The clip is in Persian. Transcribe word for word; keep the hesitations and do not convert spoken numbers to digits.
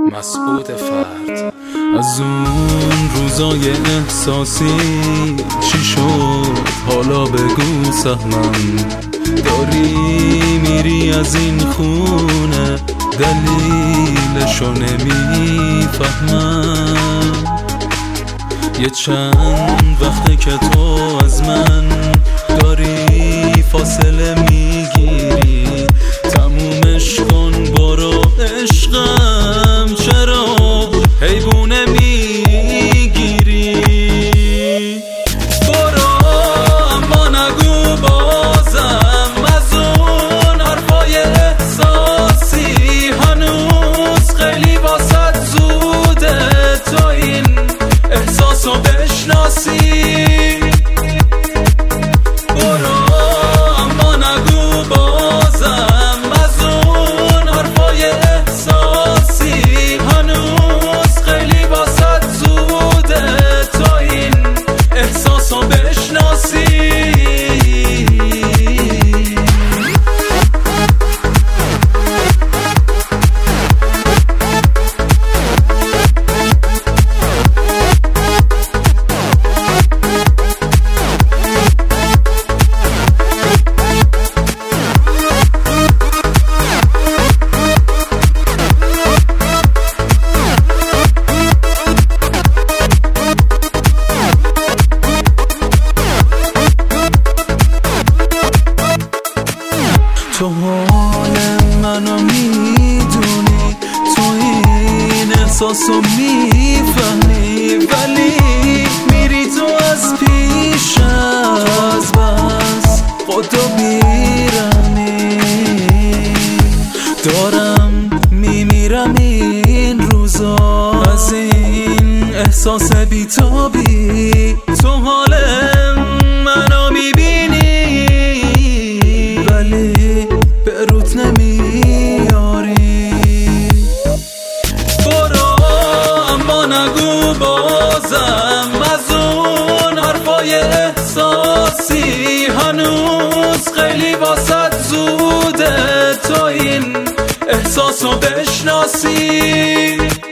مسعود فرد. از اون روزای احساسی چی شد حالا بگو سهمم، داری میری از این خونه دلیلشو نمیفهمم. یه چند وقته که تو از من داری فاصله میگیری، تمومش کن برو عشقم، چرا حیبونه میگیری؟ برو اما نگو بازم از اون حرفای احساسی، هنوز خیلی واسط زوده تا این احساسو بشناسی. تو حال منو میدونی، تو این احساسو میفهمی، ولی میری تو از پیشم، تو از بس خودو بیرمی. دارم میمیرم این روزا از این احساس بیتابی. تو حال منو میبینی ولی به روت نمیاری. برو اما نگو بازم از اون حرفای احساسی، هنوز خیلی واسط زوده تا این احساسو بشناسی.